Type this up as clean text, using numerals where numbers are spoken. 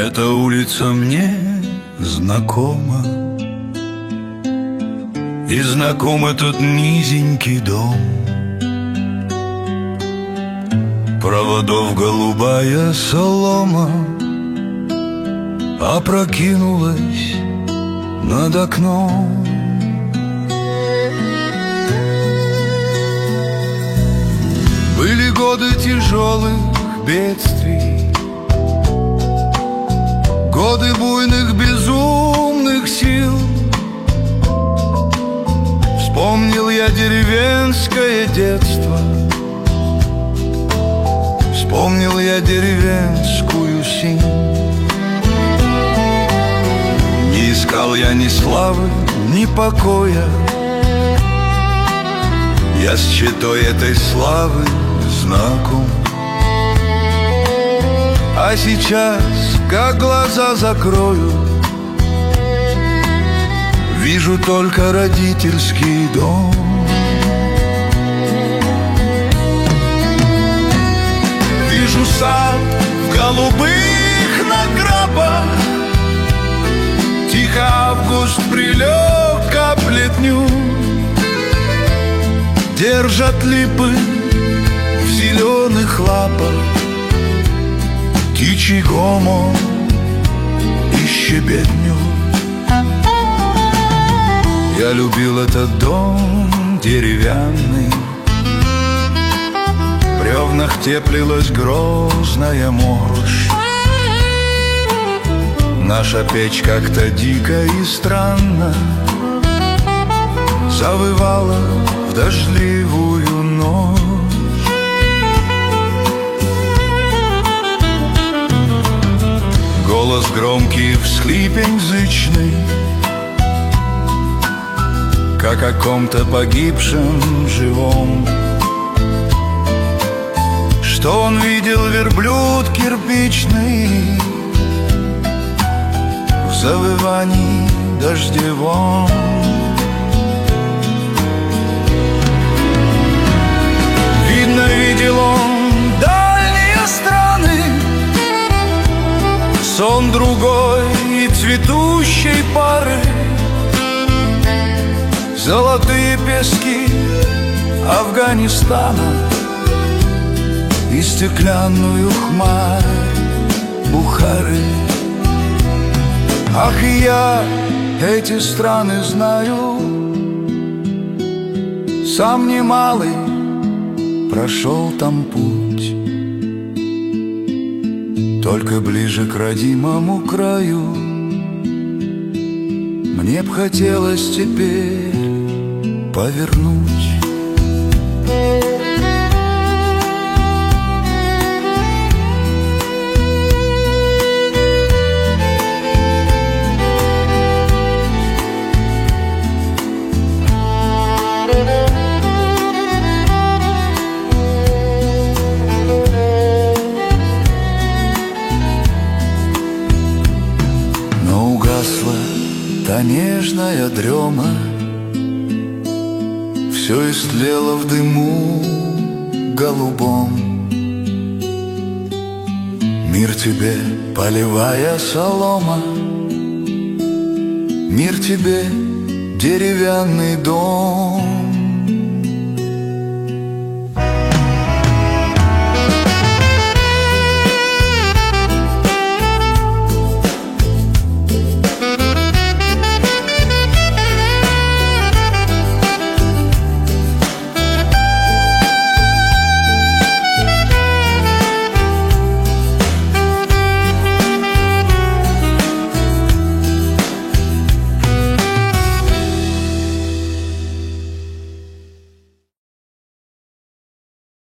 Эта улица мне знакома, и знаком этот низенький дом. Проводов голубая солома опрокинулась над окном. Были годы тяжелых бедствий, годы буйных безумных сил. Вспомнил я деревенское детство, вспомнил я деревенскую синь. Не искал я ни славы, ни покоя, я с читой этой славы знаком. А сейчас, как глаза закрою, вижу только родительский дом. Вижу сад в голубых накрапах, тихо август прилег к плетню. Держат липы в зеленых лапах птичий гомон и щебетню. Я любил этот дом деревянный, в бревнах теплилась грозная мощь. Наша печь как-то дико и странно завывала в дождливую ночь. Голос громкий, всхлипень зычный, как о ком-то погибшем живом. Что он видел, верблюд кирпичный в завывании дождевом. Видно, видел он дальние страны, сон другой и цветущей пары, золотые пески Афганистана и стеклянную хмарь Бухары. Ах, и я эти страны знаю, сам немалый прошел там путь. Только ближе к родимому краю мне б хотелось теперь повернуть. Но угасла та нежная дрема, все истлело в дыму голубом. Мир тебе полевая солома, мир тебе деревянный дом.